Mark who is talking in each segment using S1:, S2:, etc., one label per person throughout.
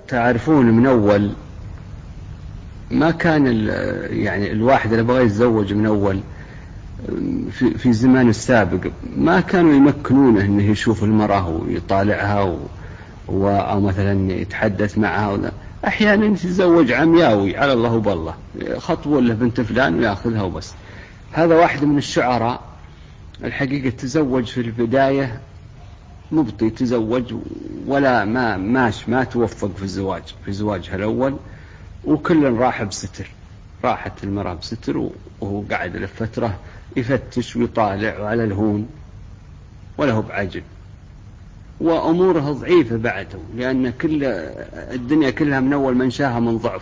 S1: تعرفون من أول ما كان يعني الواحد اللي بغى يتزوج من أول في الزمان السابق ما كانوا يمكنونه أنه يشوف المرأة ويطالعها أو مثلا يتحدث معها. أحيانا يتزوج عمياوي على الله وبالله، خطبوا له بنت فلان ويأخذها وبس. هذا واحد من الشعراء الحقيقة تزوج في البداية مبطي، تزوج ولا ما توفق في زواجها الأول، وكل راح بستر. راحت المرأة بستر وهو قاعد لفترة يفتش ويطالع على الهون وله بعجل، وأموره ضعيفة بعده، لأن كل الدنيا كلها من أول منشاها من ضعف.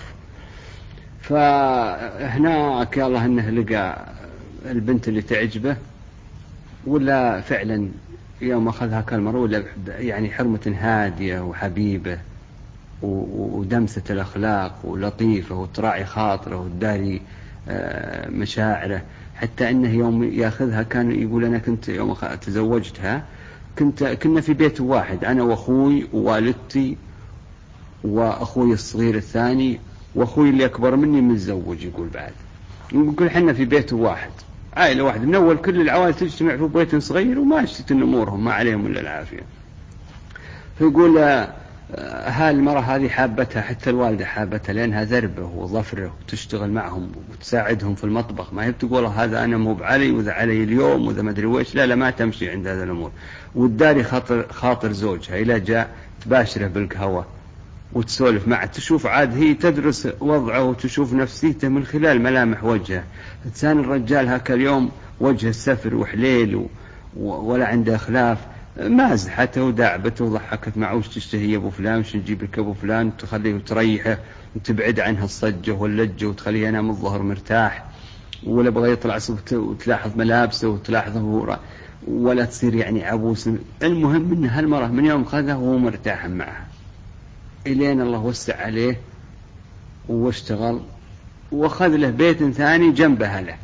S1: فهناك يا الله أنه لقى البنت اللي تعجبه، ولا فعلا يوم أخذها كالمرة ولا يعني حرمة هادية وحبيبة ودمسة الأخلاق ولطيفة وتراعي خاطره وتداري مشاعره، حتى أنه يوم يأخذها كان يقول أنا كنت يوم تزوجتها كنا في بيت واحد، أنا وأخوي ووالدتي وأخوي الصغير الثاني وأخوي اللي أكبر مني متزوج. يقول بعد يقول حنا في بيت واحد، عائلة واحدة من أول، كل العوائل تجتمع في بيت صغير وماشية أمورهم ما عليهم إلا العافية. فيقول المرأة هذه حابتها، حتى الوالدة حابتها لأنها ذربة وظفرة وتشتغل معهم وتساعدهم في المطبخ، ما هي بتقول هذا أنا مو بعلي وذا علي اليوم وذا ما أدري ويش، لا ما تمشي عند هذا الأمور. والداري خاطر زوجها إلى جاء تباشره بالقهوة وتسولف معه، تشوف عاد هي تدرس وضعه وتشوف نفسيته من خلال ملامح وجهه. إنسان الرجال هكا اليوم وجه السفر وحليل ولا عنده خلاف، مازحته وداعبته وضحكت معه وش تشتهي يا ابو فلان وش نجيب لك ابو فلان، تخليه وتريحه وتبعد عنها الصجه واللجه وتخليه ينام الظهر مرتاح، ولا بغى يطلع وتلاحظ ملابسه وتلاحظه ولا تصير يعني عبوس. المهم ان هالمرأة من يوم خذها وهو مرتاح معها إلين الله وسع عليه واشتغل وأخذ له بيت ثاني جنبها له،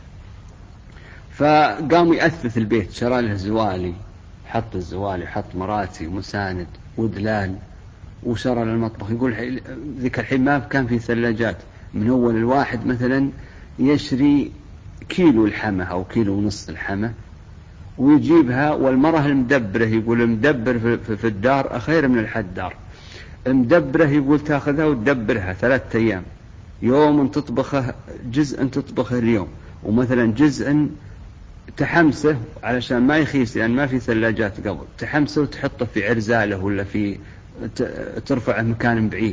S1: فقام يأثث البيت، شرى له زوالي، حط الزوالي، حط مراتي ومساند ودلال، وشرى له المطبخ. يقول ذيك الحين ما كان في ثلاجات، من أول الواحد مثلا يشري كيلو الحمى أو كيلو ونص الحمى ويجيبها، والمرأة المدبرة يقول المدبر في الدار أخير من الحدار، مدبره يقول تاخذها وتدبرها 3 أيام، يوم تطبخه جزء تطبخه اليوم، ومثلا جزء تحمسه علشان ما يخيس لأن ما في ثلاجات قبل، تحمسه وتحطه في عرزالة ولا في ترفعه مكان بعيد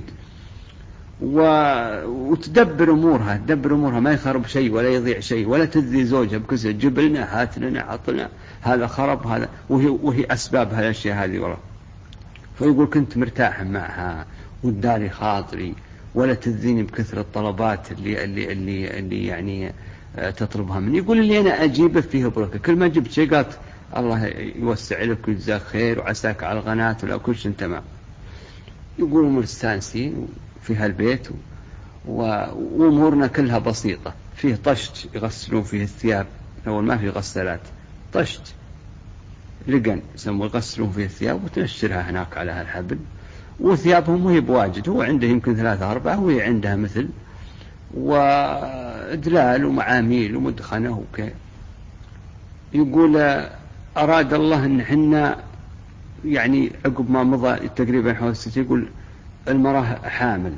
S1: وتدبر أمورها، تدبر أمورها ما يخرب شيء ولا يضيع شيء ولا تذي زوجها بكسر جيب لنا هات لنا عطنا هذا خرب هذا، وهي أسباب هالأشياء هذه والله. فيقول كنت مرتاح معها والداري خاطري ولا تذيني بكثرة الطلبات اللي يعني تطلبها مني. يقول اللي أنا أجيبه فيه بركة، كل ما جبت شيء قالت الله يوسع لك ويجزاك خير وعساك على الغنات ولا كل شيء تمام. يقولوا مستانسين في هالبيت وأمورنا كلها بسيطة، فيه طشت يغسلون فيه الثياب، أول ما في غسالات، طشت لقن يسموا يغسلون فيه الثياب وتنشرها هناك على هالحبل، وثيابهم وهي بواجد، هو عنده يمكن 3 4 وهي عندها مثل، وإدلال ومعاميل ومدخنة وكي. يقول أراد الله أن حنا يعني عقب ما مضى تقريبا حوالي 6، يقول المرأة حامل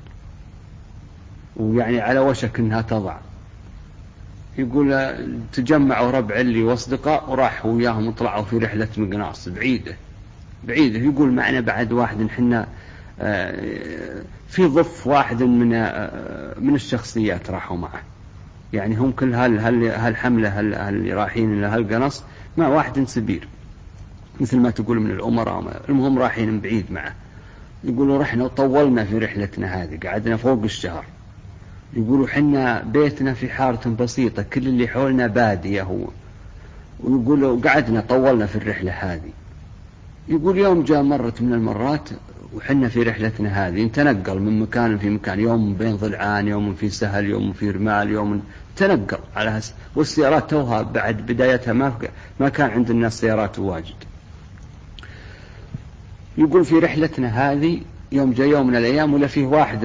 S1: ويعني على وشك أنها تضع. يقول تجمعوا ربع اللي واصدقاء وراحوا وياهم وطلعوا في رحلة مقناص بعيدة. يقول معنا بعد واحد حنا في ضف واحد من الشخصيات راحوا معه، يعني هم كل هالحملة اللي رايحين لهالقنص مع واحد سبير مثل ما تقول من الأمراء، المهم رايحين من بعيد معه. يقولوا رحنا وطولنا في رحلتنا هذه، قعدنا فوق الشهر. يقولوا حنا بيتنا في حارة بسيطة، كل اللي حولنا بادية هو، ويقولوا قعدنا طولنا في الرحلة هذه. يقول يوم جاء مرة من المرات وحنا في رحلتنا هذه نتنقل من مكان في مكان، يوم بين ضلعان، يوم في سهل، يوم في رمال، يوم تنقل على والسيارات توها بعد بدايتها ما كان عند الناس سيارات واجد. يقول في رحلتنا هذه يوم جاء يوم من الأيام ولا فيه واحد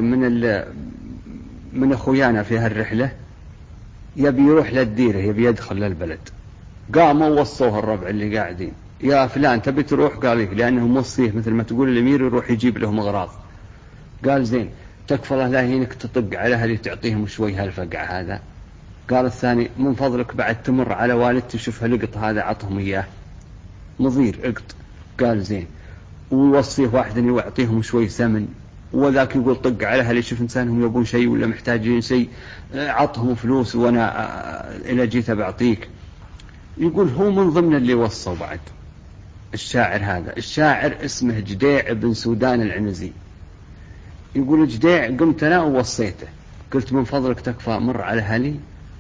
S1: من أخويانا في هالرحلة يبي يروح للديرة، يبي يدخل للبلد. قاموا وصوه الربع اللي قاعدين: يا فلان تبي تروح؟ قال لي لأنه موصيه مثل ما تقول الأمير يروح يجيب لهم أغراض. قال زين، تكفى الله لا يهينك تطق على أهلي تعطيهم شوي هالفقع هذا. قال الثاني: من فضلك بعد تمر على والدتي شوف هالقط هذا عطهم إياه، نظير عقد. قال زين. ويوصيه واحد أن يعطيهم شوي ثمن، وذاك يقول طق على أهلي شوف إنسانهم يبون شيء ولا محتاجين شيء، عطهم فلوس وأنا إلى جيت بعطيك. يقول هو من ضمن اللي وصوا بعد الشاعر هذا. الشاعر اسمه جديع بن سودان العنزي. يقول جديع قمت أنا ووصيته، قلت من فضلك تكفى مر على أهلي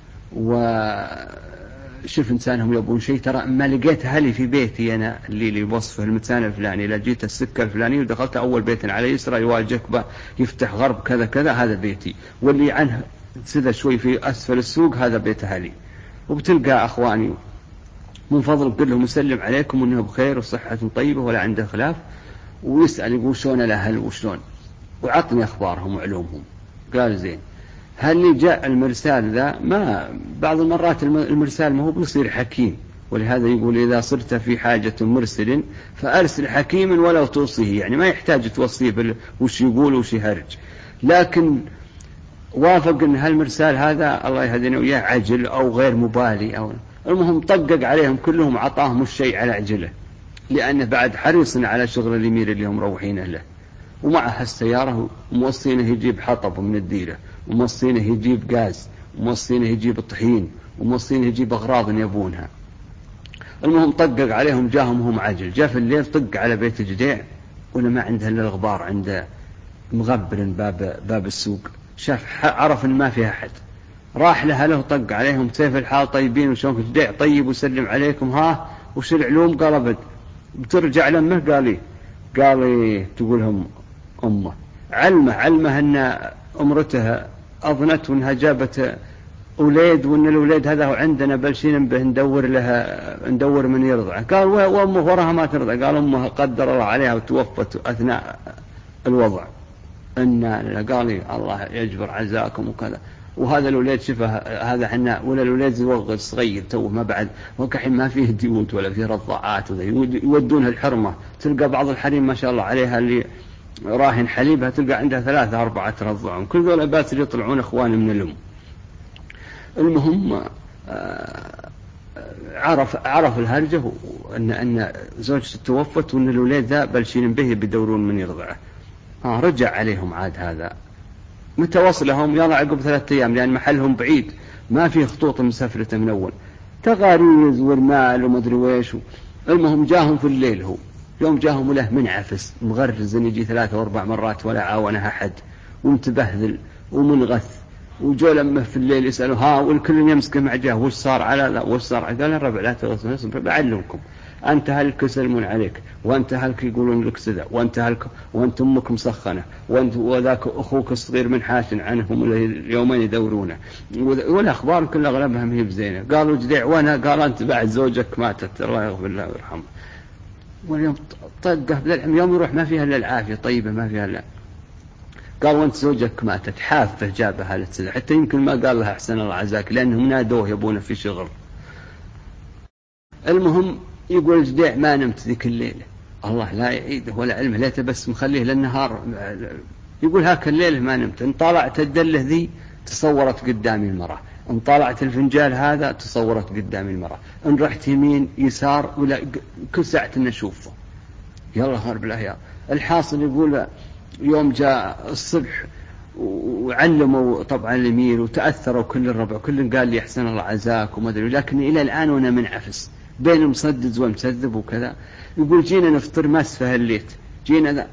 S1: وشوف إنسانهم يبون شيء، ترى ما لقيت أهلي في بيتي أنا اللي بوصفه المتسان الفلاني، لا جيت السكة الفلانية ودخلت أول بيت على يسرى يواجهك يفتح غرب كذا كذا هذا بيتي، واللي عنه سدى شوي في أسفل السوق هذا بيت أهلي، وبتلقى أخواني من فضلك قل لهم يسلم عليكم وانه بخير وصحة طيبة ولا عنده خلاف، ويسأل يقول شلون الأهل وشلون، وعطني أخبارهم وعلومهم. قال زين. هل جاء المرسال ذا؟ ما بعض المرات المرسال ما هو بيصير حكيم، ولهذا يقول إذا صرت في حاجة مرسل فأرسل حكيما ولو توصيه، يعني ما يحتاج توصيه وش يقول وش يهرج، لكن وافق أن هالمرسال هذا الله يهدينا وياه عجل أو غير مبالي، أو المهم طقق عليهم كلهم عطاهم الشيء على عجله، لأنه بعد حريص على شغل الأمير اللي هم روحينه له، ومعها السيارة وموصينه يجيب حطب من الديرة، وموصينه يجيب غاز، وموصينه يجيب الطحين، وموصينه يجيب أغراض يبونها. المهم طقق عليهم جاهم هم عجل. جاء في الليل طق على بيت جديع ولا ما عنده إلا الغبار عند مغبر باب السوق، شاف عرف إن ما فيها أحد، راح له طق عليهم: كيف الحال طيبين وشلونكم؟ جديع طيب وسلم عليكم، ها وش العلوم؟ قال أبد. بترجع لأمه؟ قال إيه تقولهم أمه علمه أن أمرته أظنت وأنها جابت أولاد، وأن الأولاد هذا هو عندنا بلشين به ندور من يرضعه. قال وأمه وراها ما ترضع؟ قال أمها قدر الله عليها وتوفت أثناء الوضع. قال الله يجبر عزاكم وكذا. وهذا الأولاد شفه هذا حنا، ولا الأولاد زوغ صغير توه ما بعد، وكحين ما فيه ديوت ولا فيه رضاعات يودونها الحرمة. تلقى بعض الحريم ما شاء الله عليها اللي راهن حليبها تلقى عندها 3 4 رضعهم، كل ذول باسل يطلعون أخوان من الأم. المهم عرف الهرجة أن زوجته توفت وأن الأولاد ذا بلشين به بدورون من يرضعه. رجع عليهم عاد هذا. متى وصلهم؟ يلا عقب 3 أيام، لأن محلهم بعيد ما فيه خطوط مسافرته من أول، تغاريز والمال ومدري ويش. المهم جاهم في الليل، هو يوم جاهم له منعفس مغرز إن يجي 3 و4 مرات ولا عاونه أحد، ومتبهذل ومنغث. وجو لما في الليل يسألوا ها والكل يمسك مع جاه وش صار على ذا وش صار. قال الربع لا تغصن بعلمكم، أنت هلك يسلمون عليك، وأنت هلك يقولون لك سذا، وأنت هلك، وأنت أمك مسخنة، وأنت وذاك أخوك الصغير من حاشن عنهم اليومين يدورونه، والأخبار كل أغلبها ما هي بزينة. قالوا جديع وانا؟ قال أنت بعد زوجك ماتت الله يغفر الله ويرحمه. واليوم طقه بالعم يوم يروح ما فيها إلا العافية طيبة ما فيها إلا. قال وانت زوجك ماتت، حافة جابها للسذا، حتى يمكن ما قال لها أحسن الله عزاك لأنهم نادوه يبونه في شغل. المهم يقول جديع ما نمت ذيك الليلة، الله لا يعيده ولا علمه، ليته بس مخليه للنهار. يقول هاك الليلة ما نمت، ان طالعت الدلة ذي تصورت قدامي المرأة، ان طالعت الفنجال هذا تصورت قدامي المرأة، ان رحت يمين يسار ولا كل ساعة نشوفه. يلا هرب له يا. الحاصل يقول يوم جاء الصبح وعلموا طبعا الأمير وتأثروا كل الربع، كل قال لي أحسن الله عزاك وما أدري، لكن إلى الآن وأنا منعفس بين مصدد ومسذب وكذا. يقول جينا نفطر ما سفهليت، جينا ذا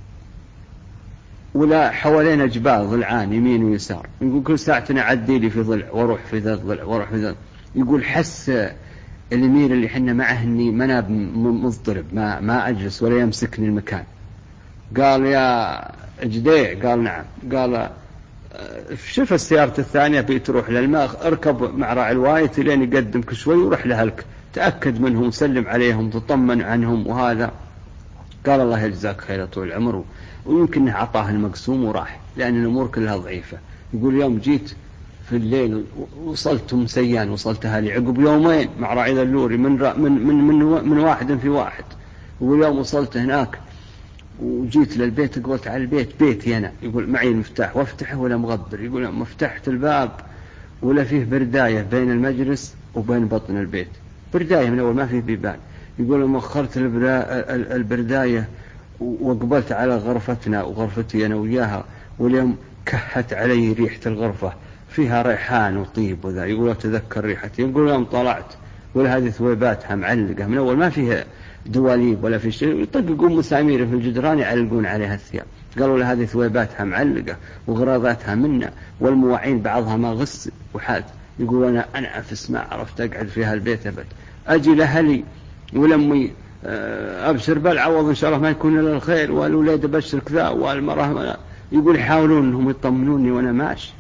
S1: ولا حوالينا جبال ضلعان يمين ويسار. يقول كل ساعة أعدي لي في ضلع واروح في ذا الضلع واروح في ذا. يقول حس الأمير اللي حنا معه إني مناب مضطرب ما أجلس ولا يمسكني المكان. قال يا جديع؟ قال نعم. قال شوف السيارة الثانية بتروح للماء، اركب مع راعي الوايت لين يقدمك شوي وروح لهلك، تأكد منهم سلم عليهم تطمن عنهم وهذا. قال الله يجزاك خير طول العمر، ويمكن أعطاه المقسوم وراح، لأن الأمور كلها ضعيفة. يقول يوم جيت في الليل وصلت مسيان، وصلتها لي عقب يومين مع راعي اللوري من واحد في واحد. يقول يوم وصلت هناك وجيت للبيت، قلت على البيت بيتي أنا، يقول معي المفتاح وافتحه ولا مغبر. يقول ما فتحت الباب ولا فيه برداية بين المجلس وبين بطن البيت، برداية من أول ما فيه بيبان. يقول لما أخرت البرداية وقبلت على غرفتنا وغرفتي أنا وياها، واليوم كهت علي ريحة الغرفة فيها ريحان وطيب وذا. يقول أتذكر ريحتي. يقول يوم طلعت ولا هذه ثويباتها معلقة من أول ما فيها دواليب ولا في شيء، يطققون مسامير في الجدران يعلقون عليها الثياب. قالوا له هذه ثويباتها معلقة وغراضاتها منا، والمواعين بعضها ما غسل وحاد. يقول أنا أنعفس ما عرفت أقعد في هالبيت أبد، أجي لأهلي ولمي أبشر بالعوض إن شاء الله ما يكون إلا الخير، والولاد أبشر كذا والمرأة. يقول يحاولون أنهم يطمنوني وأنا ماشي.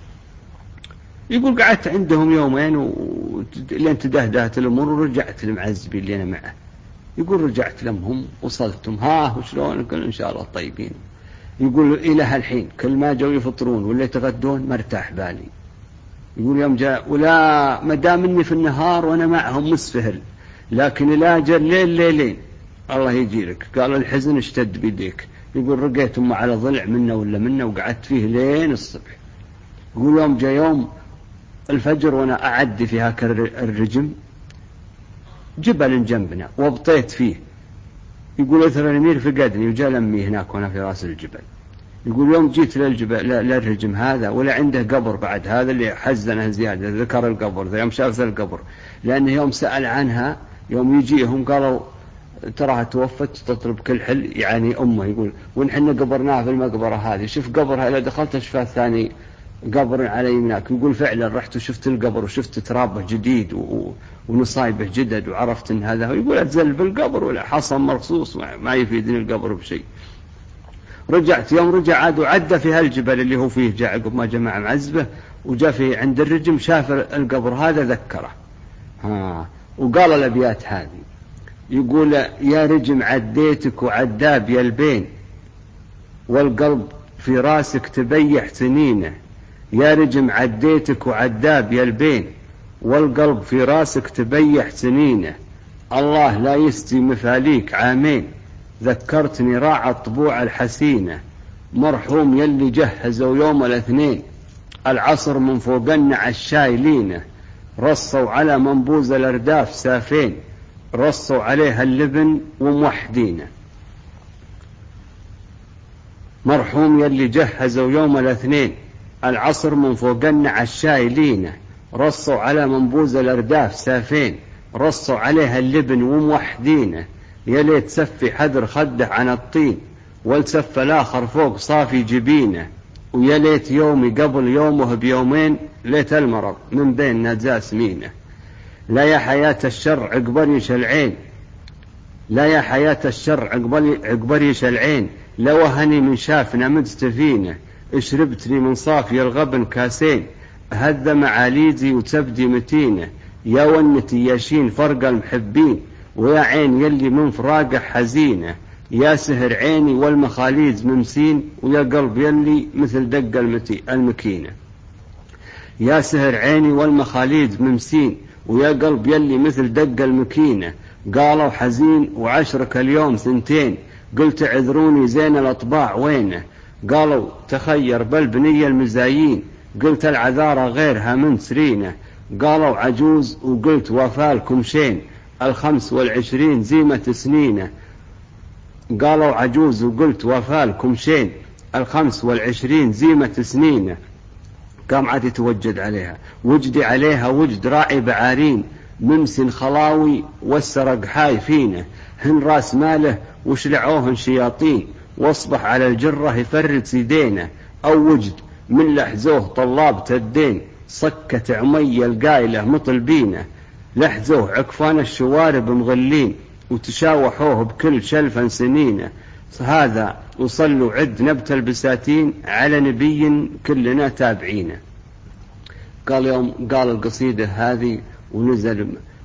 S1: يقول قعدت عندهم يومين لين تدهدهت الأمور ورجعت المعزبي اللي أنا معه. يقول رجعت لهم وصلتم ها وشلون؟ قال إن شاء الله طيبين. يقول إلى هالحين كل ما جو يفطرون ولا يتغدون مرتاح بالي. يقول يوم جاء ولا مدام إني في النهار وأنا معهم مسفهل، لكن لا جل ليلين الله يجي لك. قال الحزن اشتد بيديك. يقول رقيتهم على ضلع منا ولا منا وقعدت فيه لين الصبح. يقول يوم جاء يوم الفجر وأنا أعدي في هاك الرجم جبل جنبنا وابطيت فيه. يقول أثر الأمير فقدني وجاء لمي هناك وأنا في رأس الجبل. يقول يوم جيت للرجم هذا ولا عنده قبر بعد، هذا اللي حزنه زيادة ذكر القبر ذا يوم شاف القبر، لأنه يوم سأل عنها يوم يجيهم قالوا تراها توفت تطلب كل حل يعني أمه. يقول ونحن قبرناها في المقبرة هذه، شوف قبرها إذا دخلت شفاه ثاني قبر على يمناك. يقول فعلا رحت وشفت القبر وشفت ترابه جديد ونصايبه جدد وعرفت ان هذا. يقول اتزل بالقبر ولا حصن مرصوص ما يفيدني القبر بشيء. رجعت يوم رجع عاد وعدى في هالجبل اللي هو فيه، جاء عقب ما جمع معزبه وجاء فيه عند الرجم شاف القبر هذا ذكره وقال الابيات هذه. يقول يا رجم عديتك وعداب يا البين، والقلب في راسك تبيح سنينه. يا رجم عديتك وعداب يا البين، والقلب في راسك تبيح سنينه. الله لا يستي مثاليك عامين، ذكرتني راعى الطبوع الحسينة. مرحوم يلي جهزوا يوم الاثنين، العصر من فوقنا عالشايلينه. رصوا على منبوز الأرداف سافين، رصوا عليها اللبن وموحدينه. مرحوم يلي جهزوا يوم الاثنين، العصر من فوقنا عالشايلينه. رصوا على منبوز الأرداف سافين، رصوا عليها اللبن وموحدينه. يا ليت سفي حذر خده عن الطين، والسف الآخر فوق صافي جبينه. ويا ليت يومي قبل يومه بيومين، ليت المرض من بين نجاس مينه. لا يا حياة الشر عقبريش العين، لا يا حياة الشر عقبريش العين. لوهني من شافنا مدستفينه، اشربتني من صافي الغبن كاسين. هذا معاليزي وتبدي متينه. يا ونتي ياشين فرق المحبين، ويا عين يلي من فراقه حزينه. يا سهر عيني والمخاليز ممسين، ويا قلب يلي مثل دق المكينه. يا سهر عيني والمخاليز ممسين، ويا قلب يلي مثل دق المكينه. قالوا حزين وعشرك اليوم ثنتين، قلت عذروني زين الأطباع وينه. قالوا تخير بالبنية المزايين، قلت العذارى غيرها من سرينه. قالوا عجوز وقلت وفالكم شين، 25 زيمة سنينه. قالوا عجوز وقلت وفالكم شين، 25 زيمة سنينه. قام عاد يتوجد عليها وجدي عليها وجد راعي بعارين، ممسن خلاوي والسرق حاي فينه. هن راس ماله وشلعوهن شياطين، واصبح على الجرة يفرد سيدينه. أو وجد من لحزوه طلاب تدين، صكت عمي القايلة مطلبينه. لحزوه عكفان الشوارب مغلين، وتشاوحوه بكل شلفا سنينه. هذا وصلوا عد نبت البساتين، على نبي كلنا تابعينه. قال يوم قال القصيدة هذه ونزل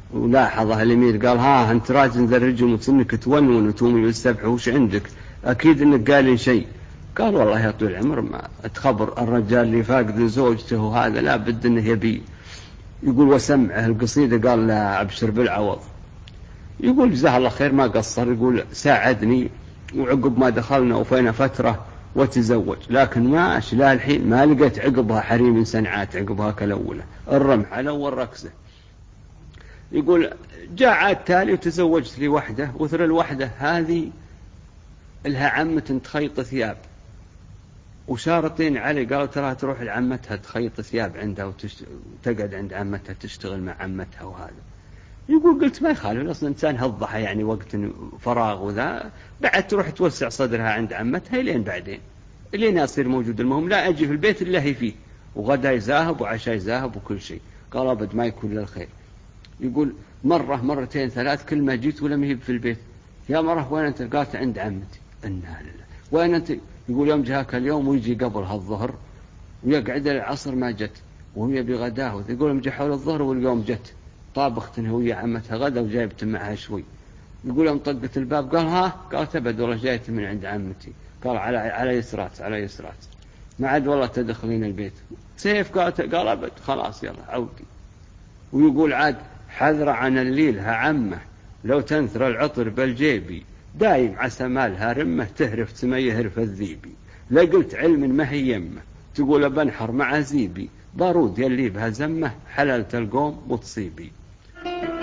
S1: ولاحظها الأمير قال ها أنت راجل ذا الرجل وسنك تونون وتومي والسبح وش عندك؟ أكيد إنك قال شيء. قال والله يا طويل العمر ما تخبر الرجال اللي فاقد زوجته وهذا لا بد إنه يبي. يقول وسمعه القصيدة قال لا أبشر بالعوض. يقول جزاه الله خير ما قصر، يقول ساعدني وعقب ما دخلنا وفينا فترة وتزوج، لكن ما لا الحين ما لقيت عقبها حريم سنعات عقبها كالأولى، الرمح على أول ركزة. يقول جاء عاد تالي وتزوجت لي وحدة، وثر الوحدة هذه لها عمة تخيط ثياب وشارطين علي، قالوا ترى تروح لعمتها تخيط ثياب عندها وتقعد عند عمتها تشتغل مع عمتها وهذا. يقول قلت ما يخالف، أصلا إنسان هالضحى يعني وقت فراغ وذا بعد تروح توسع صدرها عند عمتها لين بعدين لين أصير موجود، المهم لا أجي في البيت إلا هي فيه، وغدا يذاهب وعشاء يذاهب وكل شيء. قال أبد ما يكون للخير. يقول مرة مرتين ثلاث كل ما جيت ولم يهب في البيت، يا مرة وين أنت؟ قالت عند عمتي. إنها لله وين أنت؟ يقول يوم جاك اليوم ويجي قبل هالظهر ويقعد العصر ما جت وهي بغداه، يقول يوم جاء حول الظهر واليوم جت طابخت هي عمتها غدا وجايبت معها شوي. يقول يوم طقت الباب قال ها؟ قالت أبد والله جايت من عند عمتي. قال على يسرات على يسرات، ما عاد والله تدخلين البيت سيف. قال أبد خلاص يلا عودي. ويقول عاد حذر عن الليل ها عمه لو تنثر العطر بالجيبي، دايم عسى مالها رمه تهرف تما يهرف الذيبي، لقلت علم ما هي يمه تقول بنحر مع زيبي، بارود يلي بها زمه حللت القوم وتصيبي.